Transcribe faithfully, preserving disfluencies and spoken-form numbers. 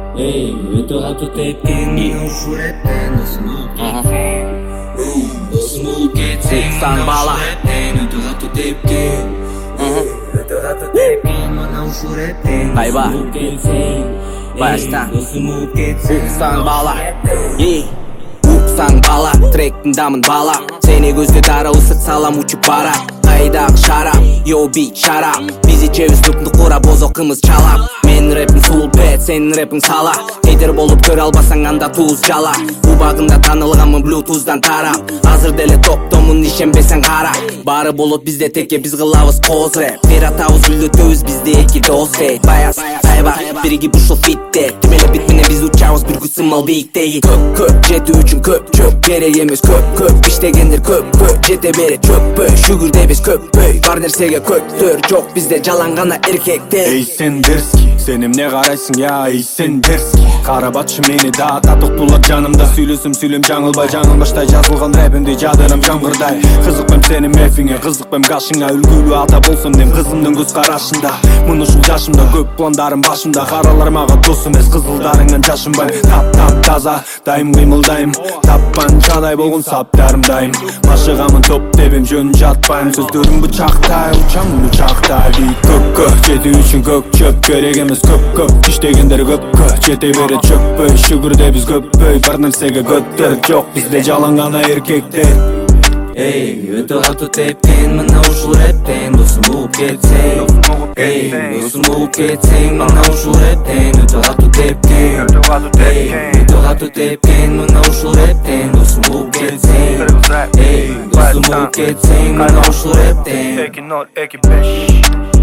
Ey, өтө катуу тепкен мен ушул рептен досум болуп кетсең, досум болуп кетсең, сан бала өтө катуу тепкен, өтө катуу тепкен мына ушул рептен Кайба? болуп кетсең, Баштан. досум болуп кетсең, уксаң бала, ей уксаң бала, тректин дамын бала, сени көзгө дара ысык салам учуп бара. Кайдагы шарап, yo бит шарап, биз ичебиз тупну курап, бозокубуз чалап. Менин рэпим сулпет, сенин рэпиң сала. Хейтер болуп көрө албасаң анда туз жала. Убагында таанылганмын блютуздан тарап. Азыр деле топтомун, ишенбесең кара. Баары болот бизде теке, биз кылабыз коз рэп. Бир атабыз үлдөтөбүз бизде эки дос эй. Баяз, сайба, биригип ушул фитте. Ким эле бит менен биз учабыз бир күч сымал бийиктеги. Көп көп жетүү үчүн көп жөп, керек эмес көп көп. Иштегендер көп көп, жете берет жөппөй. Шүгүрдө биз көппөй, бар нерсеге көктөр жок бизде, жалаң гана эркектер. Эй сен дерзкий, сен эмне карайсың я, эй сен дерзкий. Карабатчы мени да, татыктуулар жанымда. Сүйлөсөм сүйлөм жаңылбай, жаңылбаштай жазылган рэпимди жадырам жамгырдай. Кызыкпайм сенин мефиңе, кызыкпайм кашыңа. Үлгүлүү ата болсом дем кызымдын көз карашында. Мына ушул жашымда көп пландарым башымда. Каралар мага дос эмес, кызылдарыңан жашынбайм. Тап тап таза, дайым кыймылдайм. Тапканчадай болгон саптарым дайым. Машыгамын топ тебем, жөн жатпайм. Сөздөрүм бычактай, учам бычактай. Бийик көккө, жетүү үчүн көк чөп. Керек эмес көп көп, иштегендер көпкө. Жете берет жөппөй, шүгүрдө биз көппөй. Бар нерсеге көтөрүк жок бизде, жалаң гана эркектер. Эй, өтө катуу тепкен мына ушул рептен досум болуп кетсең, эй, досум болуп кетсең, мына ушул рептен өтө катуу тепкен, эй, өтө катуу тепкен мына ушул рептен досум болуп кетсең, эй, досум болуп кетсең, мына ушул рептен. эки ноль эки беш